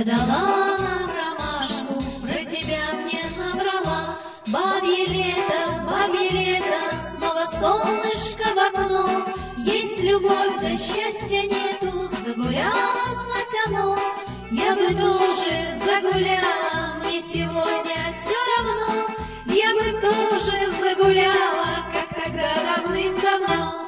дала нам ромашку, про тебя мне набрала. Бабье лето, снова солнышко в окно. Есть любовь, да счастья нету, загулялась натяну. Я бы тоже загуляла, мне сегодня все равно. Я бы тоже загуляла, как тогда давным-давно.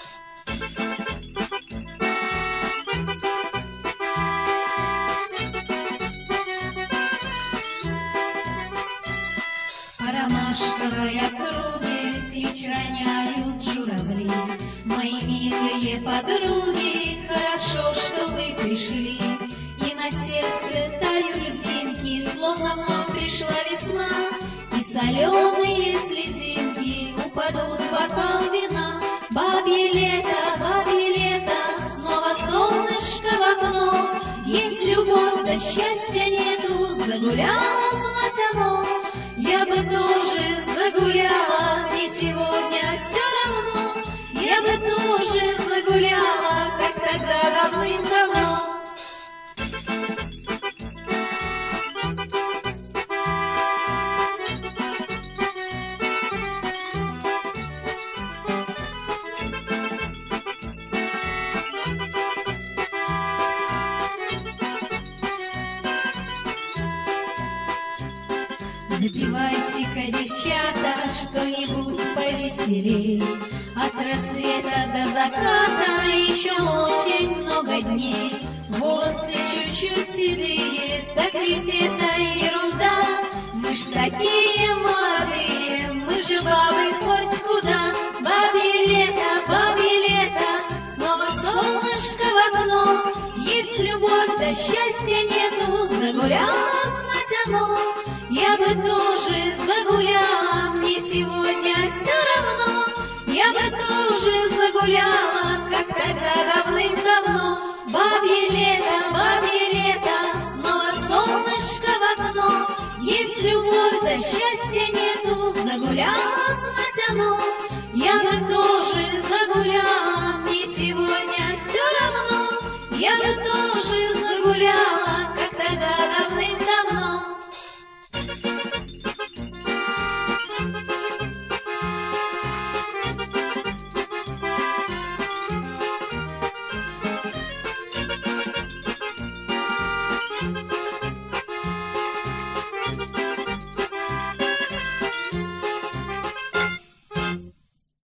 По ромашковой округе клич роняют журавли. Мои милые подруги, хорошо, что вы пришли. И на сердце тают льдинки, словно вновь пришла весна. И соленые слезинки упадут в бокал вина. Бабье лето, снова солнышко в окно. Есть любовь, да счастья нету, загулялась натяну. Я бы тоже загуляла, мне сегодня все равно. Я бы тоже загуляла, как тогда давным-давно. Запевайте-ка, девчата, что-нибудь повеселей. От рассвета до заката еще очень много дней. Волосы чуть-чуть седые, так ведь это ерунда. Мы ж такие молодые, мы же бабы хоть куда. Бабье лето, снова солнышко в окно. Есть любовь, да счастья нету, загулялась натяну. Я бы тоже загуляла, мне сегодня все равно. Я бы тоже загуляла, как тогда давным-давно. Бабье лето, снова солнышко в окно. Есть любовь, да счастья нету, загулялась натяну. Я бы тоже загуляла, мне сегодня все равно. Я бы